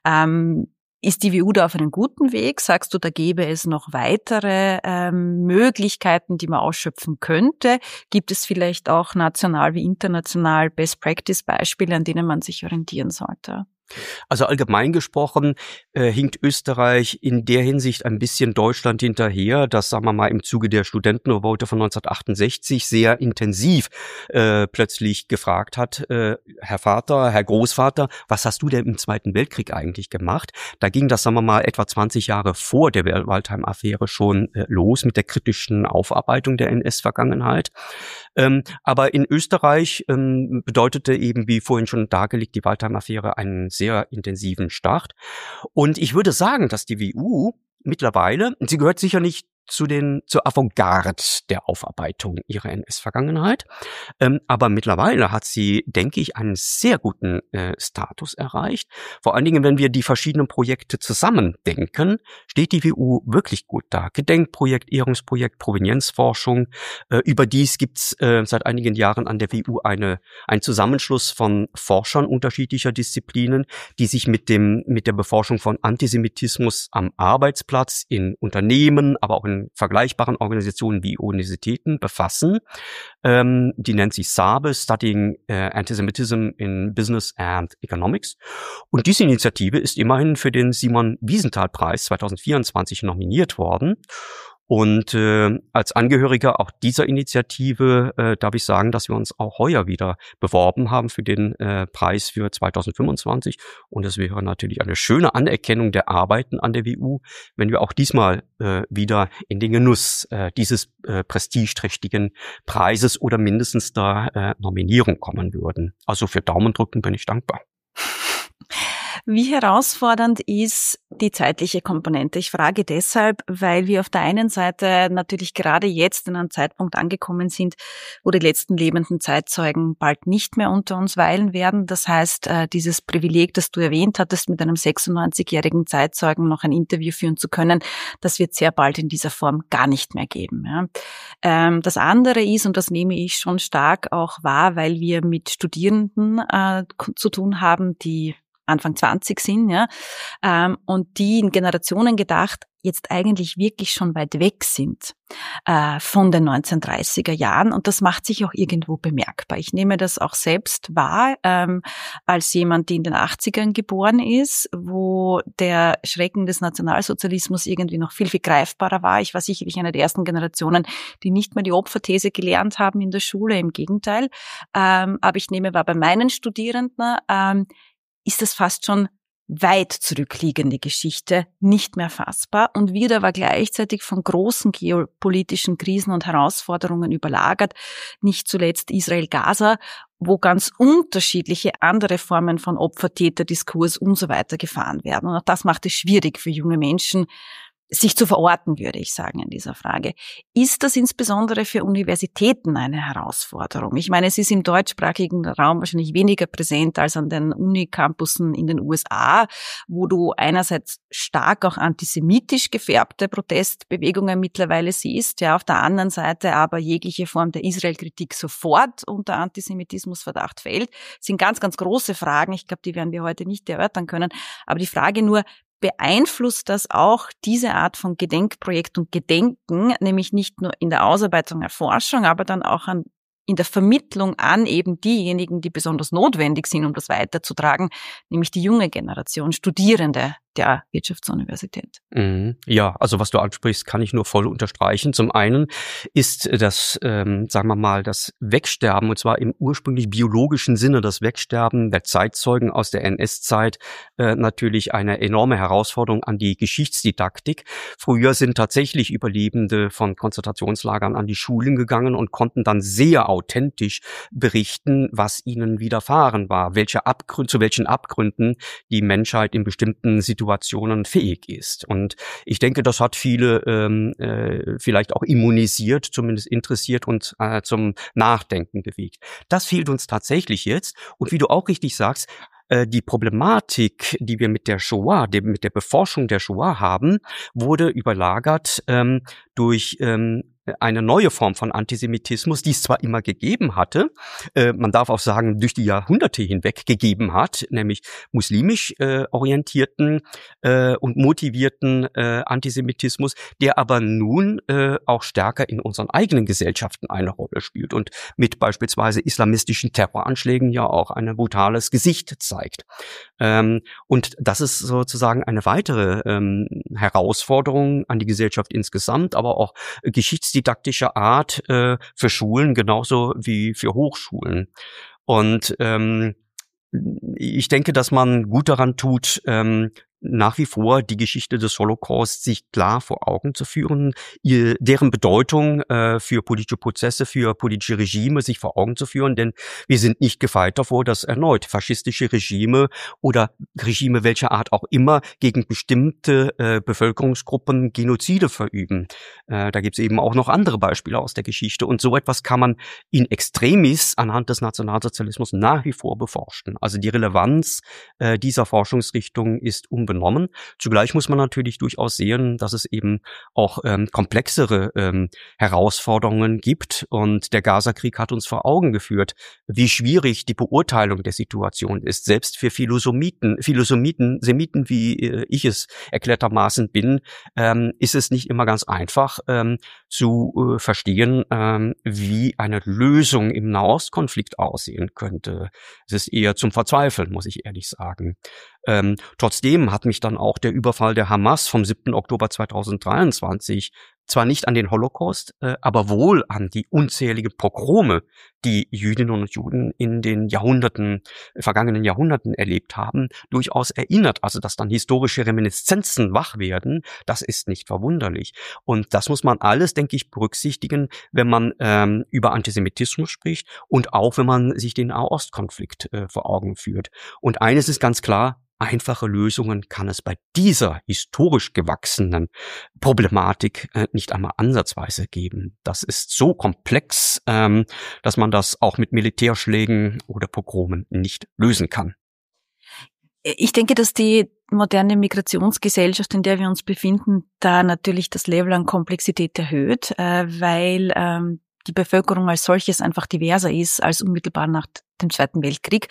Ähm, Ist die W U da auf einem guten Weg? Sagst du, da gäbe es noch weitere ähm, Möglichkeiten, die man ausschöpfen könnte? Gibt es vielleicht auch national wie international Best-Practice-Beispiele, an denen man sich orientieren sollte? Also allgemein gesprochen äh, hinkt Österreich in der Hinsicht ein bisschen Deutschland hinterher, das, sagen wir mal, im Zuge der Studentenrevolte von neunzehnhundertachtundsechzig sehr intensiv äh, plötzlich gefragt hat, äh, Herr Vater, Herr Großvater, was hast du denn im Zweiten Weltkrieg eigentlich gemacht? Da ging das, sagen wir mal, etwa zwanzig Jahre vor der Waldheim-Affäre schon äh, los mit der kritischen Aufarbeitung der N S-Vergangenheit. Ähm, aber in Österreich ähm, bedeutete eben, wie vorhin schon dargelegt, die Waldheim-Affäre einen sehr intensiven Start. Und ich würde sagen, dass die W U mittlerweile, sie gehört sicher nicht zu den zur Avantgarde der Aufarbeitung ihrer N S-Vergangenheit, ähm, aber mittlerweile hat sie, denke ich, einen sehr guten äh, Status erreicht. Vor allen Dingen, wenn wir die verschiedenen Projekte zusammen denken, steht die W U wirklich gut da. Gedenkprojekt, Ehrungsprojekt, Provenienzforschung. Äh, überdies gibt's äh, seit einigen Jahren an der W U eine ein Zusammenschluss von Forschern unterschiedlicher Disziplinen, die sich mit dem mit der Beforschung von Antisemitismus am Arbeitsplatz, in Unternehmen, aber auch in vergleichbaren Organisationen wie Universitäten befassen. Ähm, die nennt sich SABE, Studying äh, Antisemitism in Business and Economics. Und diese Initiative ist immerhin für den Simon-Wiesenthal-Preis zweitausendvierundzwanzig nominiert worden. Und äh, als Angehöriger auch dieser Initiative äh, darf ich sagen, dass wir uns auch heuer wieder beworben haben für den äh, Preis für zweitausendfünfundzwanzig. Und es wäre natürlich eine schöne Anerkennung der Arbeiten an der W U, wenn wir auch diesmal äh, wieder in den Genuss äh, dieses äh, prestigeträchtigen Preises oder mindestens der äh, Nominierung kommen würden. Also für Daumendrücken bin ich dankbar. Wie herausfordernd ist die zeitliche Komponente? Ich frage deshalb, weil wir auf der einen Seite natürlich gerade jetzt in einem Zeitpunkt angekommen sind, wo die letzten lebenden Zeitzeugen bald nicht mehr unter uns weilen werden. Das heißt, dieses Privileg, das du erwähnt hattest, mit einem sechsundneunzigjährigen Zeitzeugen noch ein Interview führen zu können, das wird sehr bald in dieser Form gar nicht mehr geben. Das andere ist, und das nehme ich schon stark auch wahr, weil wir mit Studierenden zu tun haben, die Anfang zwanzig sind, ja, ähm, und die in Generationen gedacht jetzt eigentlich wirklich schon weit weg sind äh, von den neunzehnhundertdreißiger Jahren, und das macht sich auch irgendwo bemerkbar. Ich nehme das auch selbst wahr, ähm, als jemand, die in den achtzigern geboren ist, wo der Schrecken des Nationalsozialismus irgendwie noch viel, viel greifbarer war. Ich war sicherlich eine der ersten Generationen, die nicht mehr die Opferthese gelernt haben in der Schule, im Gegenteil. Ähm, aber ich nehme wahr, bei meinen Studierenden ähm, ist das fast schon weit zurückliegende Geschichte nicht mehr fassbar und wird aber gleichzeitig von großen geopolitischen Krisen und Herausforderungen überlagert, nicht zuletzt Israel-Gaza, wo ganz unterschiedliche andere Formen von Opfer-Täter-Diskurs und so weiter gefahren werden. Und auch das macht es schwierig für junge Menschen, sich zu verorten, würde ich sagen, in dieser Frage. Ist das insbesondere für Universitäten eine Herausforderung? Ich meine, es ist im deutschsprachigen Raum wahrscheinlich weniger präsent als an den Unicampussen in den U S A, wo du einerseits stark auch antisemitisch gefärbte Protestbewegungen mittlerweile siehst, ja, auf der anderen Seite aber jegliche Form der Israel-Kritik sofort unter Antisemitismusverdacht fällt. Das sind ganz, ganz große Fragen. Ich glaube, die werden wir heute nicht erörtern können. Aber die Frage nur, beeinflusst das auch diese Art von Gedenkprojekt und Gedenken, nämlich nicht nur in der Ausarbeitung, Erforschung, aber dann auch an, in der Vermittlung an eben diejenigen, die besonders notwendig sind, um das weiterzutragen, nämlich die junge Generation, Studierende der Wirtschaftsuniversität. Mhm. Ja, also was du ansprichst, kann ich nur voll unterstreichen. Zum einen ist das, ähm, sagen wir mal, das Wegsterben, und zwar im ursprünglich biologischen Sinne, das Wegsterben der Zeitzeugen aus der N S-Zeit äh, natürlich eine enorme Herausforderung an die Geschichtsdidaktik. Früher sind tatsächlich Überlebende von Konzentrationslagern an die Schulen gegangen und konnten dann sehr authentisch berichten, was ihnen widerfahren war, welche Abgründe, zu welchen Abgründen die Menschheit in bestimmten Situationen Situationen fähig ist. Und ich denke, das hat viele ähm, äh, vielleicht auch immunisiert, zumindest interessiert und äh, zum Nachdenken bewegt. Das fehlt uns tatsächlich jetzt. Und wie du auch richtig sagst, äh, die Problematik, die wir mit der Shoah, die, mit der Beforschung der Shoah haben, wurde überlagert ähm, durch ähm, eine neue Form von Antisemitismus, die es zwar immer gegeben hatte, äh, man darf auch sagen, durch die Jahrhunderte hinweg gegeben hat, nämlich muslimisch äh, orientierten äh, und motivierten äh, Antisemitismus, der aber nun äh, auch stärker in unseren eigenen Gesellschaften eine Rolle spielt und mit beispielsweise islamistischen Terroranschlägen ja auch ein brutales Gesicht zeigt. Ähm, und das ist sozusagen eine weitere ähm, Herausforderung an die Gesellschaft insgesamt, aber auch geschichtsdidaktischer Art äh, für Schulen genauso wie für Hochschulen. Und ähm, ich denke, dass man gut daran tut, ähm, nach wie vor die Geschichte des Holocaust sich klar vor Augen zu führen, ihr, deren Bedeutung äh, für politische Prozesse, für politische Regime sich vor Augen zu führen, denn wir sind nicht gefeit davor, dass erneut faschistische Regime oder Regime welcher Art auch immer gegen bestimmte äh, Bevölkerungsgruppen Genozide verüben. Äh, da gibt es eben auch noch andere Beispiele aus der Geschichte und so etwas kann man in extremis anhand des Nationalsozialismus nach wie vor beforschen. Also die Relevanz äh, dieser Forschungsrichtung ist unbenommen. Benommen. Zugleich muss man natürlich durchaus sehen, dass es eben auch ähm, komplexere ähm, Herausforderungen gibt. Und der Gaza-Krieg hat uns vor Augen geführt, wie schwierig die Beurteilung der Situation ist. Selbst für Philosomiten, Philosomiten, Semiten, wie äh, ich es erklärtermaßen bin, ähm, ist es nicht immer ganz einfach ähm, zu äh, verstehen, ähm, wie eine Lösung im Nahostkonflikt aussehen könnte. Es ist eher zum Verzweifeln, muss ich ehrlich sagen. Ähm, trotzdem hat mich dann auch der Überfall der Hamas vom siebten Oktober zweitausenddreiundzwanzig zwar nicht an den Holocaust, äh, aber wohl an die unzähligen Pogrome, die Jüdinnen und Juden in den Jahrhunderten, vergangenen Jahrhunderten erlebt haben, durchaus erinnert. Also, dass dann historische Reminiszenzen wach werden, das ist nicht verwunderlich. Und das muss man alles, denke ich, berücksichtigen, wenn man ähm, über Antisemitismus spricht und auch, wenn man sich den Nahostkonflikt äh, vor Augen führt. Und eines ist ganz klar, einfache Lösungen kann es bei dieser historisch gewachsenen Problematik äh, nicht einmal ansatzweise geben. Das ist so komplex, ähm, dass man das auch mit Militärschlägen oder Pogromen nicht lösen kann. Ich denke, dass die moderne Migrationsgesellschaft, in der wir uns befinden, da natürlich das Level an Komplexität erhöht, äh, weil ähm, die Bevölkerung als solches einfach diverser ist als unmittelbar nach dem Zweiten Weltkrieg.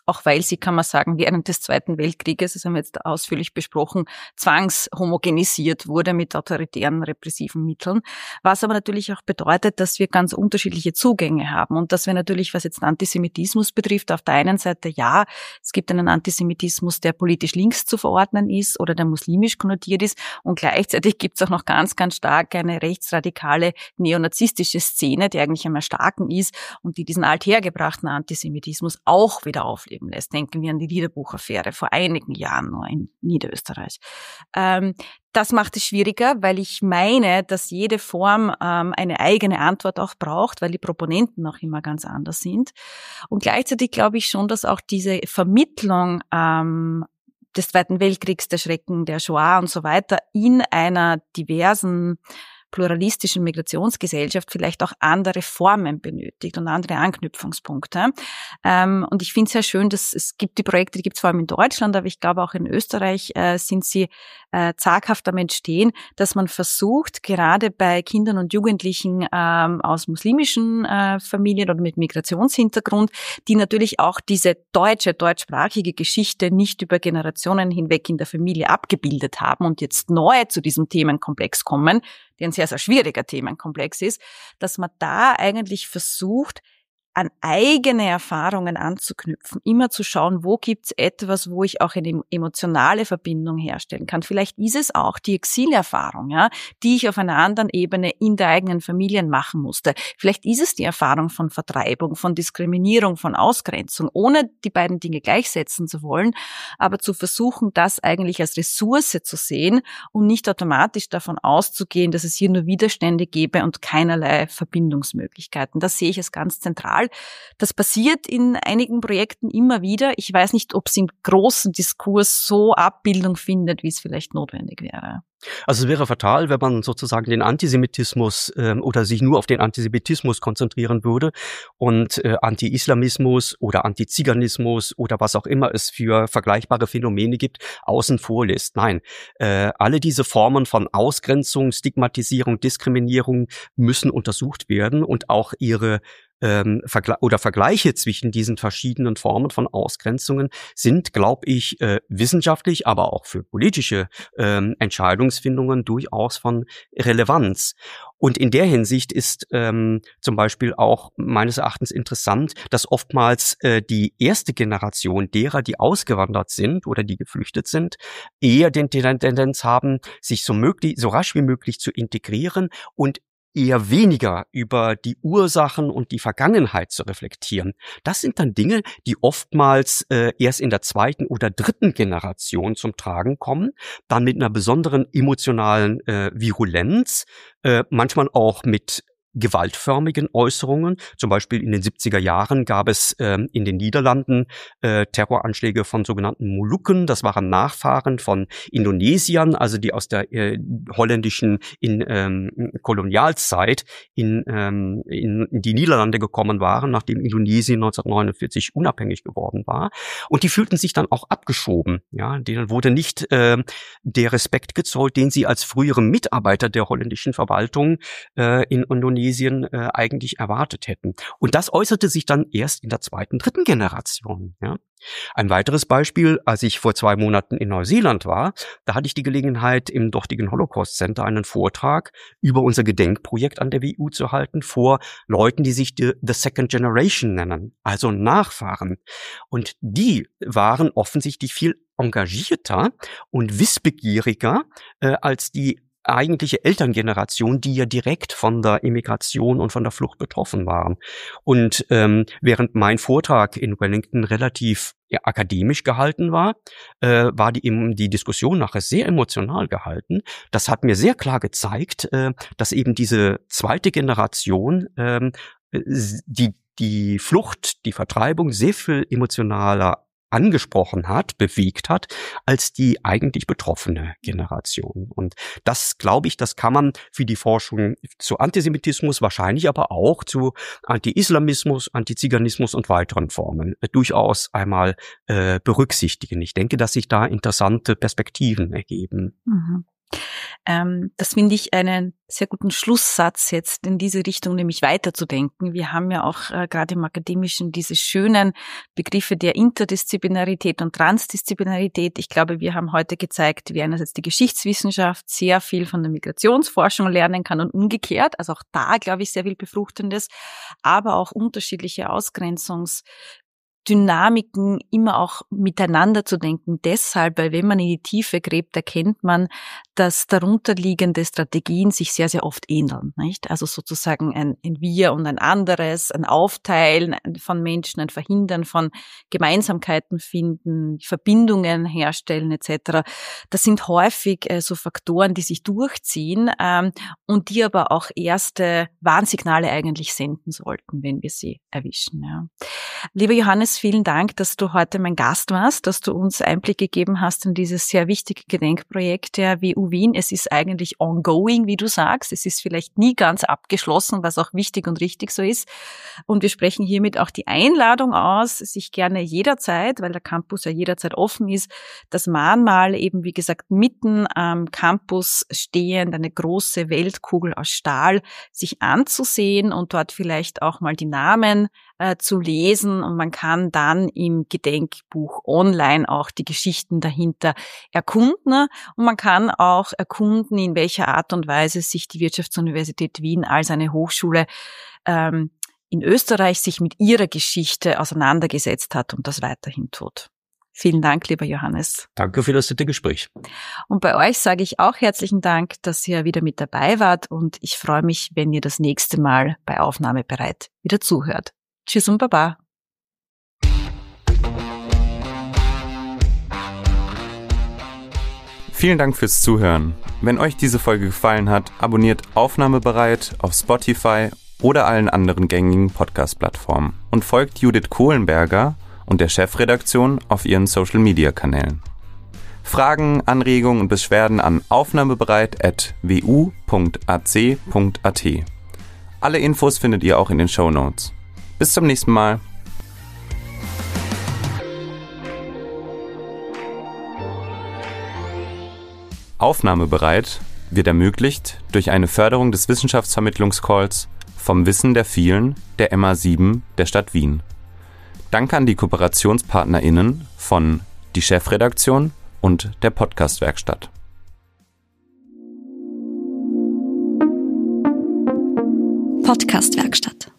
auch weil sie, kann man sagen, während des Zweiten Weltkrieges, das haben wir jetzt ausführlich besprochen, zwangshomogenisiert wurde mit autoritären, repressiven Mitteln. Was aber natürlich auch bedeutet, dass wir ganz unterschiedliche Zugänge haben und dass wir natürlich, was jetzt Antisemitismus betrifft, auf der einen Seite ja, es gibt einen Antisemitismus, der politisch links zu verordnen ist oder der muslimisch konnotiert ist und gleichzeitig gibt es auch noch ganz, ganz stark eine rechtsradikale neonazistische Szene, die eigentlich am erstarken ist und die diesen althergebrachten Antisemitismus auch wieder aufleben lässt. Denken wir an die Liederbuch-Affäre vor einigen Jahren nur in Niederösterreich. Ähm, Das macht es schwieriger, weil ich meine, dass jede Form ähm, eine eigene Antwort auch braucht, weil die Proponenten auch immer ganz anders sind. Und gleichzeitig glaube ich schon, dass auch diese Vermittlung ähm, des Zweiten Weltkriegs, der Schrecken, der Shoah und so weiter in einer diversen pluralistischen Migrationsgesellschaft vielleicht auch andere Formen benötigt und andere Anknüpfungspunkte. Ähm, und ich finde es sehr schön, dass es gibt die Projekte, die gibt es vor allem in Deutschland, aber ich glaube auch in Österreich äh, sind sie äh, zaghaft am Entstehen, dass man versucht, gerade bei Kindern und Jugendlichen ähm, aus muslimischen äh, Familien oder mit Migrationshintergrund, die natürlich auch diese deutsche, deutschsprachige Geschichte nicht über Generationen hinweg in der Familie abgebildet haben und jetzt neu zu diesem Themenkomplex kommen, der ein sehr, sehr schwieriger Themenkomplex ist, dass man da eigentlich versucht, an eigene Erfahrungen anzuknüpfen, immer zu schauen, wo gibt's etwas, wo ich auch eine emotionale Verbindung herstellen kann. Vielleicht ist es auch die Exilerfahrung, ja, die ich auf einer anderen Ebene in der eigenen Familie machen musste. Vielleicht ist es die Erfahrung von Vertreibung, von Diskriminierung, von Ausgrenzung, ohne die beiden Dinge gleichsetzen zu wollen, aber zu versuchen, das eigentlich als Ressource zu sehen und nicht automatisch davon auszugehen, dass es hier nur Widerstände gäbe und keinerlei Verbindungsmöglichkeiten. Das sehe ich als ganz zentral. Das passiert in einigen Projekten immer wieder. Ich weiß nicht, ob es im großen Diskurs so Abbildung findet, wie es vielleicht notwendig wäre. Also es wäre fatal, wenn man sozusagen den Antisemitismus ähm, oder sich nur auf den Antisemitismus konzentrieren würde und äh, Anti-Islamismus oder Antiziganismus oder was auch immer es für vergleichbare Phänomene gibt, außen vor lässt. Nein, äh, alle diese Formen von Ausgrenzung, Stigmatisierung, Diskriminierung müssen untersucht werden und auch ihre Ähm, Vergle- oder Vergleiche zwischen diesen verschiedenen Formen von Ausgrenzungen sind, glaube ich, äh, wissenschaftlich, aber auch für politische ähm, Entscheidungsfindungen durchaus von Relevanz. Und in der Hinsicht ist ähm, zum Beispiel auch meines Erachtens interessant, dass oftmals äh, die erste Generation derer, die ausgewandert sind oder die geflüchtet sind, eher den Tendenz haben, sich so möglich, so rasch wie möglich zu integrieren und eher weniger über die Ursachen und die Vergangenheit zu reflektieren. Das sind dann Dinge, die oftmals äh, erst in der zweiten oder dritten Generation zum Tragen kommen, dann mit einer besonderen emotionalen äh, Virulenz, äh, manchmal auch mit gewaltförmigen Äußerungen. Zum Beispiel in den siebziger Jahren gab es ähm, in den Niederlanden äh, Terroranschläge von sogenannten Molukken. Das waren Nachfahren von Indonesiern, also die aus der äh, holländischen in, ähm, Kolonialzeit in, ähm, in, in die Niederlande gekommen waren, nachdem Indonesien neunzehnhundertneunundvierzig unabhängig geworden war. Und die fühlten sich dann auch abgeschoben. Ja, denen wurde nicht äh, der Respekt gezollt, den sie als frühere Mitarbeiter der holländischen Verwaltung äh, in Indonesien Äh, eigentlich erwartet hätten. Und das äußerte sich dann erst in der zweiten, dritten Generation. Ja. Ein weiteres Beispiel, als ich vor zwei Monaten in Neuseeland war, da hatte ich die Gelegenheit, im dortigen Holocaust Center einen Vortrag über unser Gedenkprojekt an der W U zu halten vor Leuten, die sich die, The Second Generation nennen, also Nachfahren. Und die waren offensichtlich viel engagierter und wissbegieriger äh, als die eigentliche Elterngeneration, die ja direkt von der Immigration und von der Flucht betroffen waren. Und ähm, während mein Vortrag in Wellington relativ ja, akademisch gehalten war, äh, war die, die Diskussion nachher sehr emotional gehalten. Das hat mir sehr klar gezeigt, äh, dass eben diese zweite Generation äh, die, die Flucht, die Vertreibung sehr viel emotionaler angesprochen hat, bewegt hat, als die eigentlich betroffene Generation. Und das, glaube ich, das kann man für die Forschung zu Antisemitismus, wahrscheinlich aber auch zu Anti-Islamismus, Antiziganismus und weiteren Formen äh, durchaus einmal äh, berücksichtigen. Ich denke, dass sich da interessante Perspektiven ergeben. Mhm. Ähm, das finde ich einen sehr guten Schlusssatz jetzt in diese Richtung, nämlich weiterzudenken. Wir haben ja auch äh, gerade im Akademischen diese schönen Begriffe der Interdisziplinarität und Transdisziplinarität. Ich glaube, wir haben heute gezeigt, wie einerseits die Geschichtswissenschaft sehr viel von der Migrationsforschung lernen kann und umgekehrt. Also auch da, glaube ich, sehr viel Befruchtendes, aber auch unterschiedliche Ausgrenzungs Dynamiken immer auch miteinander zu denken. Deshalb, weil wenn man in die Tiefe gräbt, erkennt man, dass darunterliegende Strategien sich sehr, sehr oft ähneln, nicht? Also sozusagen ein, ein Wir und ein anderes, ein Aufteilen von Menschen, ein Verhindern von Gemeinsamkeiten finden, Verbindungen herstellen et cetera. Das sind häufig äh, so Faktoren, die sich durchziehen ähm, und die aber auch erste Warnsignale eigentlich senden sollten, wenn wir sie erwischen. Ja. Lieber Johannes, vielen Dank, dass du heute mein Gast warst, dass du uns Einblick gegeben hast in dieses sehr wichtige Gedenkprojekt der W U Wien. Es ist eigentlich ongoing, wie du sagst. Es ist vielleicht nie ganz abgeschlossen, was auch wichtig und richtig so ist. Und wir sprechen hiermit auch die Einladung aus, sich gerne jederzeit, weil der Campus ja jederzeit offen ist, das Mahnmal eben, wie gesagt, mitten am Campus stehend, eine große Weltkugel aus Stahl, sich anzusehen und dort vielleicht auch mal die Namen äh, zu lesen. Und man kann dann im Gedenkbuch online auch die Geschichten dahinter erkunden. Und man kann auch erkunden, in welcher Art und Weise sich die Wirtschaftsuniversität Wien als eine Hochschule ähm, in Österreich sich mit ihrer Geschichte auseinandergesetzt hat und das weiterhin tut. Vielen Dank, lieber Johannes. Danke für das nette Gespräch. Und bei euch sage ich auch herzlichen Dank, dass ihr wieder mit dabei wart und ich freue mich, wenn ihr das nächste Mal bei Aufnahmebereit wieder zuhört. Tschüss und Baba. Vielen Dank fürs Zuhören. Wenn euch diese Folge gefallen hat, abonniert Aufnahmebereit auf Spotify oder allen anderen gängigen Podcast-Plattformen und folgt Judith Kohlenberger und der Chefredaktion auf ihren Social-Media-Kanälen. Fragen, Anregungen und Beschwerden an aufnahmebereit at w u punkt a c punkt a t. Alle Infos findet ihr auch in den Shownotes. Bis zum nächsten Mal. Aufnahmebereit wird ermöglicht durch eine Förderung des Wissenschaftsvermittlungscalls vom Wissen der vielen der M A sieben der Stadt Wien. Danke an die KooperationspartnerInnen von die Chefredaktion und der Podcast-Werkstatt. Podcast-Werkstatt.